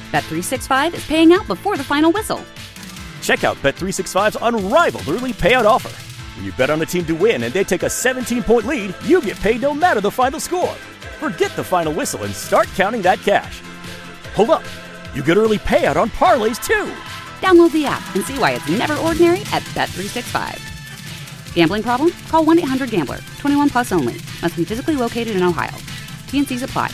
Bet365 is paying out before the final whistle. Check out Bet365's unrivaled early payout offer. When you bet on a team to win and they take a 17-point lead, you get paid no matter the final score. Forget the final whistle and start counting that cash. Hold up. You get early payout on parlays, too. Download the app and see why it's never ordinary at Bet365. Gambling problem? Call 1-800-GAMBLER. 21 plus only. Must be physically located in Ohio. T&Cs apply.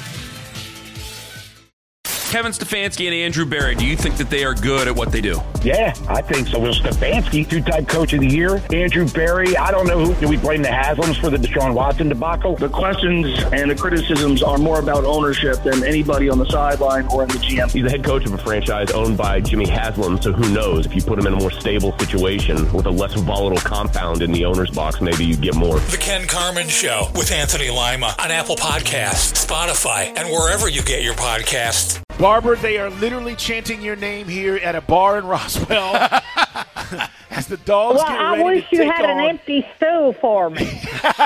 Kevin Stefanski and Andrew Berry, do you think that they are good at what they do? Yeah, I think so. Well, Stefanski, two-time coach of the year. Andrew Berry, I don't know who. Do we blame the Haslams for the Deshaun Watson debacle? The questions and the criticisms are more about ownership than anybody on the sideline or in the GM. He's the head coach of a franchise owned by Jimmy Haslam, so who knows? If you put him in a more stable situation with a less volatile compound in the owner's box, maybe you get more. The Ken Carman Show with Anthony Lima on Apple Podcasts, Spotify, and wherever you get your podcasts. Barbara, they are literally chanting your name here at a bar in Roswell as the dogs get ready to take on. Well, I wish you had an empty stool for me.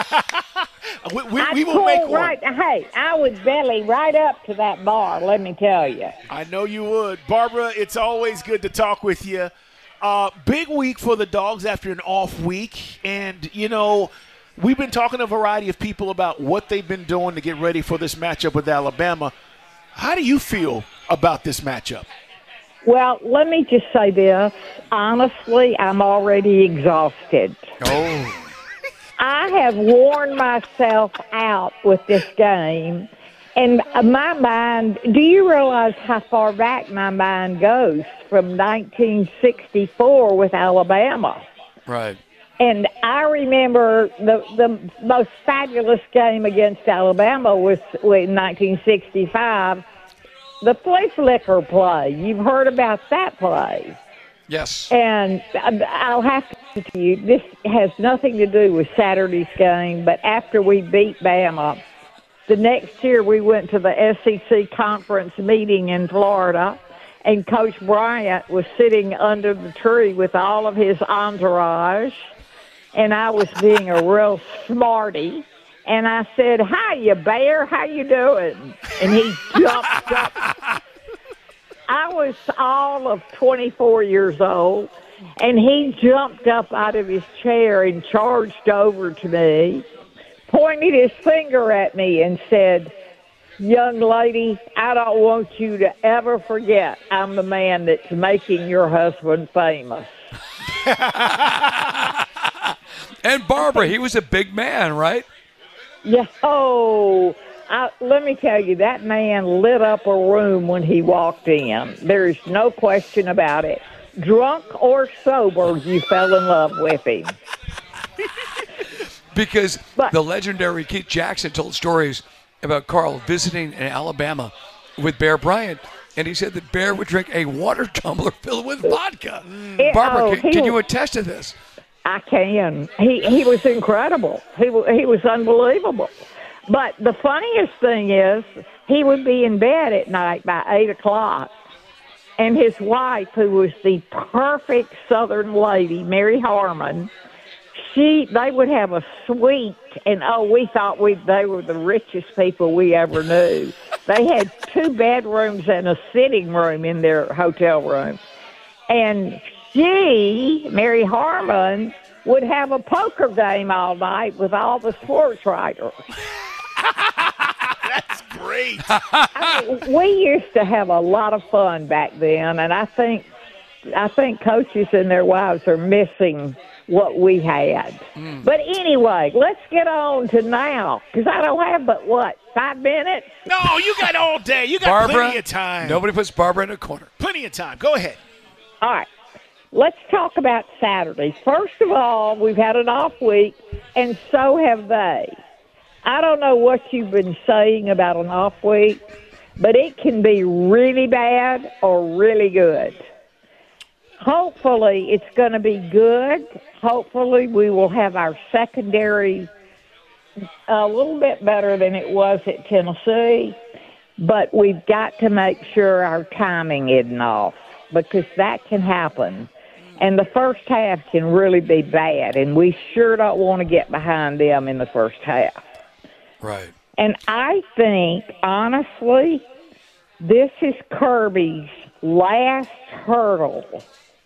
we will make one. Hey, I would belly right up to that bar, let me tell you. I know you would. Barbara, it's always good to talk with you. Big week for the Dogs after an off week. And, you know, we've been talking to a variety of people about what they've been doing to get ready for this matchup with Alabama. How do you feel about this matchup? Well, let me just say this. Honestly, I'm already exhausted. Oh. I have worn myself out with this game. And my mind, do you realize how far back my mind goes from 1964 with Alabama? Right. And I remember the most fabulous game against Alabama was in 1965, the flea flicker play. You've heard about that play. Yes. And I'll have to tell you, this has nothing to do with Saturday's game, but after we beat Bama, the next year we went to the SEC conference meeting in Florida, and Coach Bryant was sitting under the tree with all of his entourage, and I was being a real smarty, and I said, "Hiya, Bear, how you doing?" And he jumped up. I was all of 24 years old, and he jumped up out of his chair and charged over to me, pointed his finger at me, and said, "Young lady, I don't want you to ever forget I'm the man that's making your husband famous." And Barbara, he was a big man, right? Yeah. Oh, let me tell you, that man lit up a room when he walked in. There's no question about it. Drunk or sober, you fell in love with him. Because the legendary Keith Jackson told stories about Carl visiting in Alabama with Bear Bryant, and he said that Bear would drink a water tumbler filled with vodka. Barbara, can you attest to this? I can. He was incredible. He was unbelievable. But the funniest thing is, he would be in bed at night by 8 o'clock, and his wife, who was the perfect Southern lady, Mary Harmon, they would have a suite, and we thought they were the richest people we ever knew. They had 2 bedrooms and a sitting room in their hotel room. And Mary Harmon, would have a poker game all night with all the sports writers. That's great. We used to have a lot of fun back then, and I think coaches and their wives are missing what we had. But anyway, let's get on to now, because I don't have but, 5 minutes? No, you got all day. You got plenty of time. Nobody puts Barbara in a corner. Plenty of time. Go ahead. All right. Let's talk about Saturday. First of all, we've had an off week, and so have they. I don't know what you've been saying about an off week, but it can be really bad or really good. Hopefully, it's going to be good. Hopefully, we will have our secondary a little bit better than it was at Tennessee, but we've got to make sure our timing isn't off, because that can happen. And the first half can really be bad, and we sure don't want to get behind them in the first half. Right. And I think, honestly, this is Kirby's last hurdle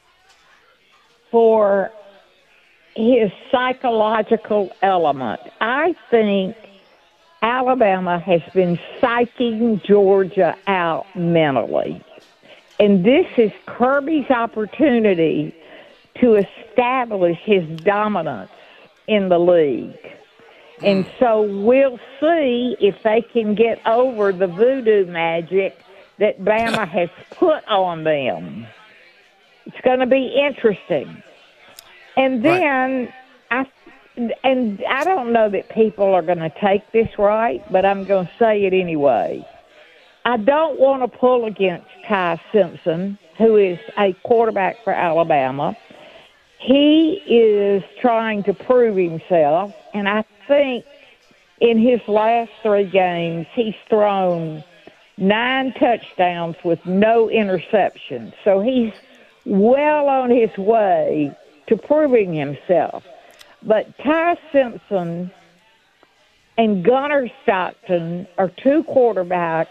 for his psychological element. I think Alabama has been psyching Georgia out mentally. And this is Kirby's opportunity to establish his dominance in the league. And so we'll see if they can get over the voodoo magic that Bama has put on them. It's going to be interesting. And then I don't know that people are going to take this right, but I'm going to say it anyway. I don't want to pull against Ty Simpson, who is a quarterback for Alabama. He is trying to prove himself, and I think in his last 3 games, he's thrown 9 touchdowns with no interceptions. So he's well on his way to proving himself. But Ty Simpson and Gunnar Stockton are 2 quarterbacks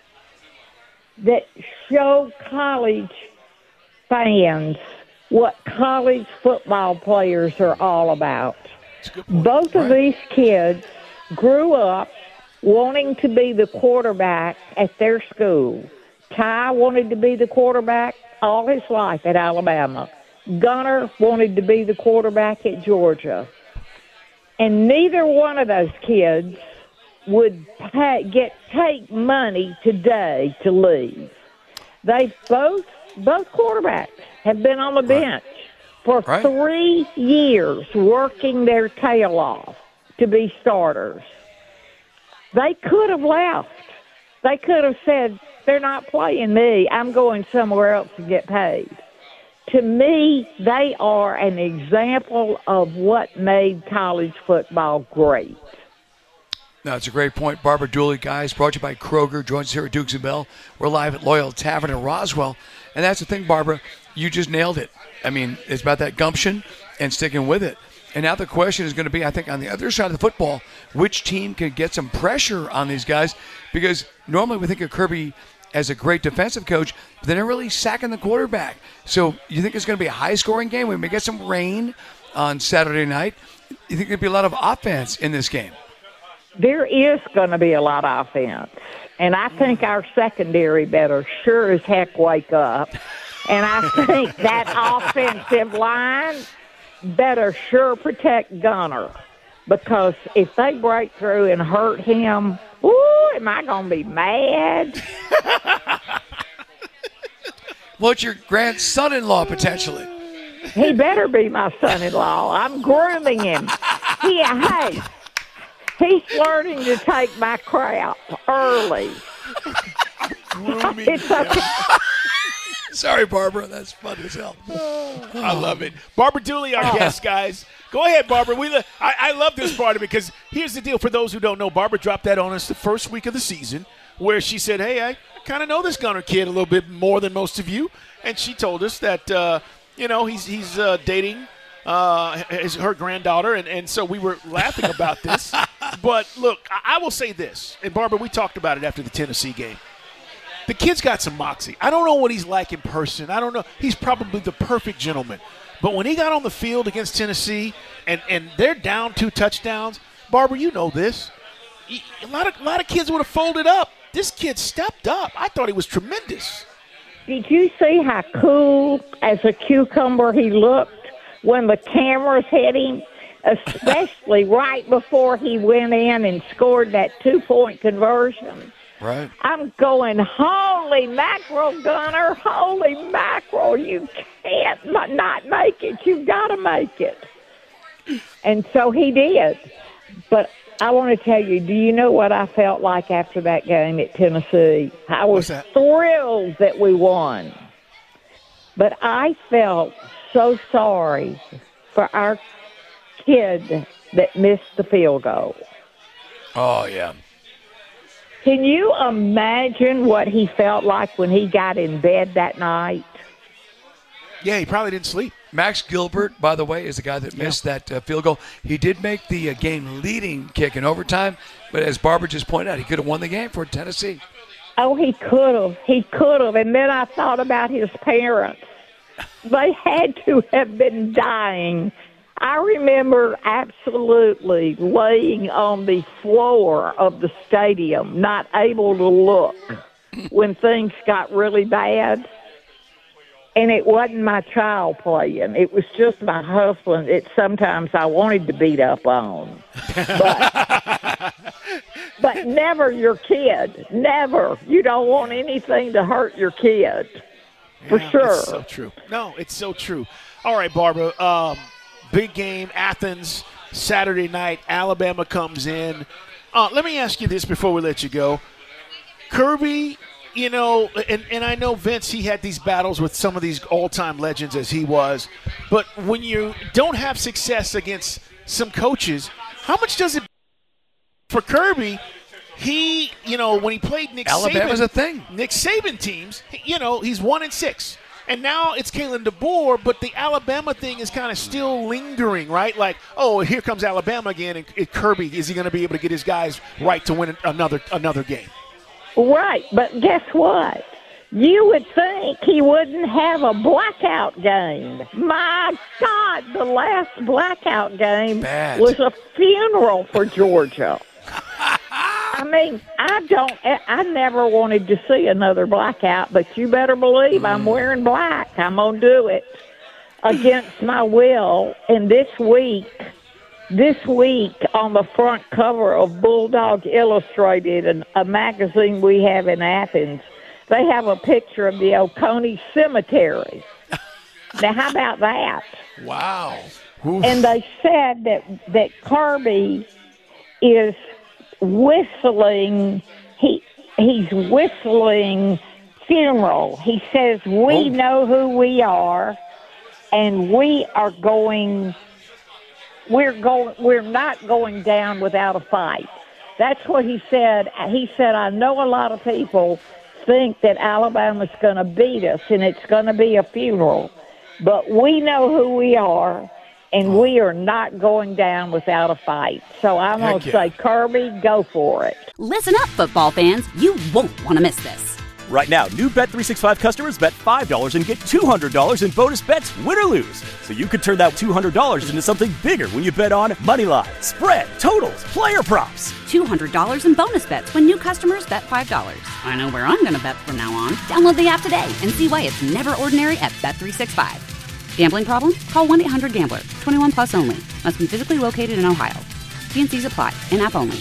that show college fans what college football players are all about. Both of these kids grew up wanting to be the quarterback at their school. Ty wanted to be the quarterback all his life at Alabama. Gunnar wanted to be the quarterback at Georgia. And neither one of those kids would take money today to leave. They both quarterbacks have been on the bench for 3 years working their tail off to be starters. They could have left. They could have said, they're not playing me. I'm going somewhere else to get paid. To me, they are an example of what made college football great. That's a great point. Barbara Dooley, guys, brought to you by Kroger. Joins us here at Dukes and Bell. We're live at Loyal Tavern in Roswell. And that's the thing, Barbara, you just nailed it. I mean, it's about that gumption and sticking with it. And now the question is going to be, I think, on the other side of the football, which team can get some pressure on these guys? Because normally we think of Kirby as a great defensive coach, but they're not really sacking the quarterback. So you think it's going to be a high-scoring game? We may get some rain on Saturday night. You think there'll be a lot of offense in this game? There is going to be a lot of offense. And I think our secondary better sure as heck wake up. And I think that offensive line better sure protect Gunnar. Because if they break through and hurt him, ooh, am I going to be mad? What's your grandson-in-law potentially? He better be my son-in-law. I'm grooming him. Hey, he's learning to take my crap early. It's okay. Sorry, Barbara. That's fun as hell. I love it. Barbara Dooley, our guest, guys. Go ahead, Barbara. I love this part of it because here's the deal. For those who don't know, Barbara dropped that on us the first week of the season where she said, hey, I kind of know this Gunnar kid a little bit more than most of you. And she told us that, he's dating her granddaughter. And so we were laughing about this. But, look, I will say this. And, Barbara, we talked about it after the Tennessee game. The kid's got some moxie. I don't know what he's like in person. I don't know. He's probably the perfect gentleman. But when he got on the field against Tennessee and they're down 2 touchdowns, Barbara, you know this. A lot of kids would have folded up. This kid stepped up. I thought he was tremendous. Did you see how cool as a cucumber he looked when the cameras hit him? Especially right before he went in and scored that 2-point conversion. Right. I'm going, holy mackerel, Gunnar, holy mackerel. You can't not make it. You've got to make it. And so he did. But I want to tell you, do you know what I felt like after that game at Tennessee? I was thrilled that we won. But I felt so sorry for our kid that missed the field goal. Oh, yeah. Can you imagine what he felt like when he got in bed that night? Yeah, he probably didn't sleep. Max Gilbert, by the way, is the guy that missed that field goal. He did make the game-leading kick in overtime, but as Barbara just pointed out, he could have won the game for Tennessee. Oh, he could have. He could have. And then I thought about his parents. They had to have been dying. I remember absolutely laying on the floor of the stadium, not able to look when things got really bad. And it wasn't my child playing. It was just my husband. It sometimes I wanted to beat up on. But never your kid. Never. You don't want anything to hurt your kid. For sure. It's so true. No, it's so true. All right, Barbara. Big game, Athens, Saturday night. Alabama comes in. Let me ask you this before we let you go. Kirby, you know, and I know Vince, he had these battles with some of these all-time legends as he was. But when you don't have success against some coaches, how much does it for Kirby? He, you know, when he played Nick Saban. Alabama's a thing. Nick Saban teams, you know, he's 1-6. And now it's Kalen DeBoer, but the Alabama thing is kind of still lingering, right? Like, oh, here comes Alabama again, and Kirby, is he going to be able to get his guys right to win another game? Right, but guess what? You would think he wouldn't have a blackout game. My God, the last blackout game was a funeral for Georgia. I mean, I never wanted to see another blackout, but you better believe I'm wearing black. I'm going to do it against my will. And this week on the front cover of Bulldog Illustrated, a magazine we have in Athens, they have a picture of the Oconee Cemetery. Now, how about that? Wow. Oof. And they said that Kirby is whistling. He's whistling funeral. He says, we know who we are, and we're not going down without a fight. That's what he said. He said, I know a lot of people think that Alabama's going to beat us and it's going to be a funeral, but we know who we are, and we are not going down without a fight. So I'm going to say, Kirby, go for it. Listen up, football fans. You won't want to miss this. Right now, new Bet365 customers bet $5 and get $200 in bonus bets, win or lose. So you could turn that $200 into something bigger when you bet on moneyline, spread, totals, player props. $200 in bonus bets when new customers bet $5. I know where I'm going to bet from now on. Download the app today and see why it's never ordinary at Bet365. Gambling problem? Call 1-800-GAMBLER. 21 plus only. Must be physically located in Ohio. T&Cs apply. In-app only.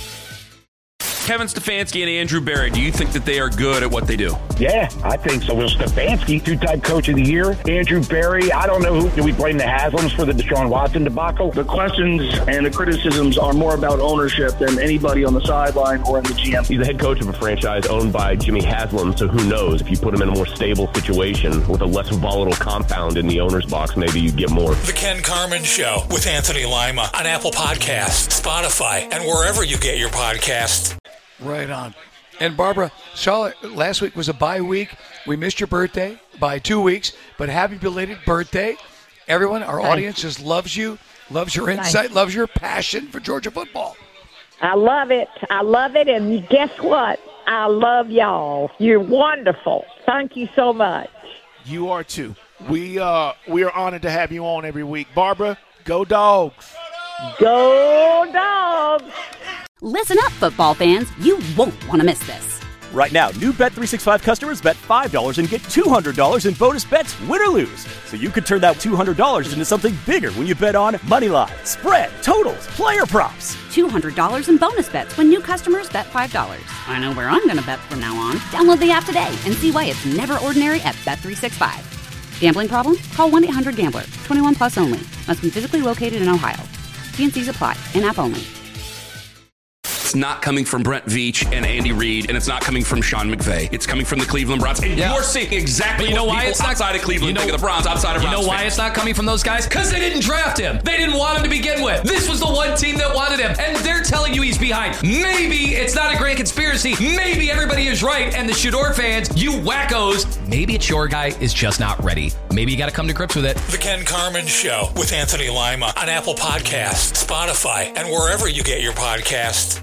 Kevin Stefanski and Andrew Berry, do you think that they are good at what they do? Yeah, I think so. Will Stefanski, two-time coach of the year. Andrew Berry, I don't know who. Do we blame the Haslams for the Deshaun Watson debacle? The questions and the criticisms are more about ownership than anybody on the sideline or in the GM. He's the head coach of a franchise owned by Jimmy Haslam, so who knows? If you put him in a more stable situation with a less volatile compound in the owner's box, maybe you get more. The Ken Carman Show with Anthony Lima on Apple Podcasts, Spotify, and wherever you get your podcasts. Right on. And Barbara, last week was a bye week. We missed your birthday by 2 weeks, but happy belated birthday. Everyone, our audience just loves you, loves your insight, loves your passion for Georgia football. I love it. I love it. And guess what? I love y'all. You're wonderful. Thank you so much. You are too. We are honored to have you on every week. Barbara, go Dogs. Go Dogs. Listen up, football fans. You won't want to miss this. Right now, new Bet365 customers bet $5 and get $200 in bonus bets, win or lose. So you could turn that $200 into something bigger when you bet on moneyline, spread, totals, player props. $200 in bonus bets when new customers bet $5. I know where I'm going to bet from now on. Download the app today and see why it's never ordinary at Bet365. Gambling problem? Call 1-800-GAMBLER. 21 plus only. Must be physically located in Ohio. T&Cs apply. In-app only. It's not coming from Brent Veach and Andy Reid, and it's not coming from Sean McVay. It's coming from the Cleveland Browns. And you're seeing exactly what people outside of Cleveland think of the Browns, outside of Browns. You know why it's not coming from those guys? Because they didn't draft him. They didn't want him to begin with. This was the one team that wanted him, and they're telling you he's behind. Maybe it's not a great conspiracy. Maybe everybody is right, and the Shador fans, you wackos, maybe it's your guy is just not ready. Maybe you got to come to grips with it. The Ken Carman Show with Anthony Lima on Apple Podcasts, Spotify, and wherever you get your podcasts.